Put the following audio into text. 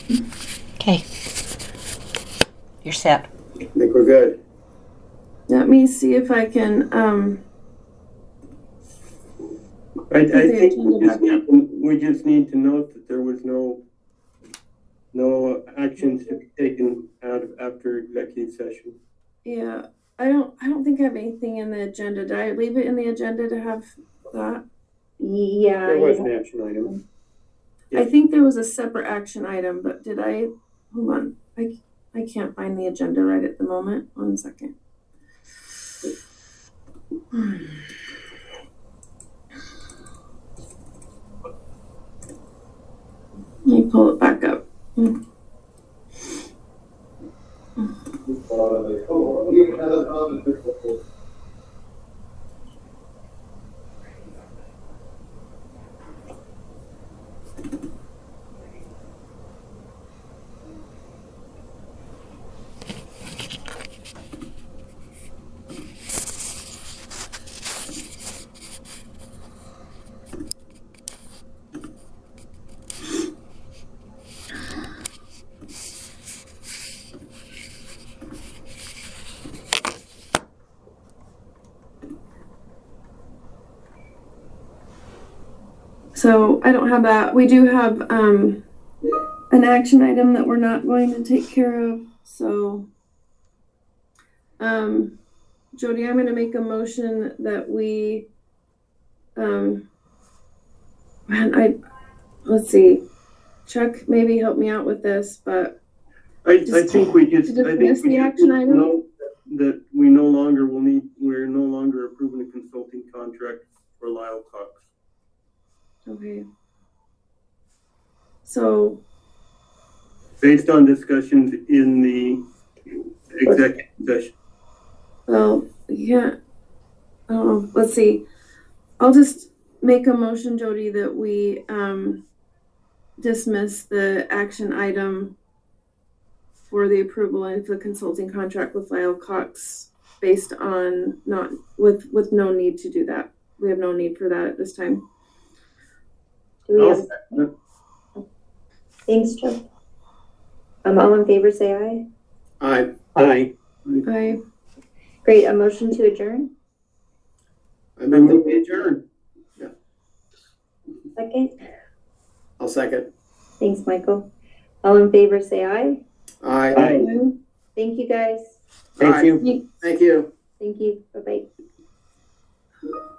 Okay. You're set. I think we're good. Let me see if I can, I the think agenda we just need to note that there was no actions to be taken after executive session. yeah, I don't think I have anything in the agenda. Did I leave it in the agenda to have that? Yeah. There was an action item. I think there was a separate action item, but did I, hold on, I can't find the agenda right at the moment. 1 second. Let me pull it back up. So I don't have that. We do have an action item that we're not going to take care of. So, Jody, I'm going to make a motion that we, let's see, Chuck, maybe help me out with this, but I think we just miss the action item? know that we're no longer approving a consulting contract for Lyle Cox. okay. So, Based on discussions in the executive session. well, yeah, I don't know. Let's see. I'll just make a motion, Jody, that we dismiss the action item for the approval of the consulting contract with Lyle Cox based on not with no need to do that. We have no need for that at this time. Do we have? Thanks, Chuck. All in favor, say aye. Aye. Aye. Great. A motion to adjourn. I move that we adjourn. Second. I'll second. Thanks, Michael. All in favor, say aye. Aye. Thank you, guys. Thank you. Thank you. Thank you. Bye-bye.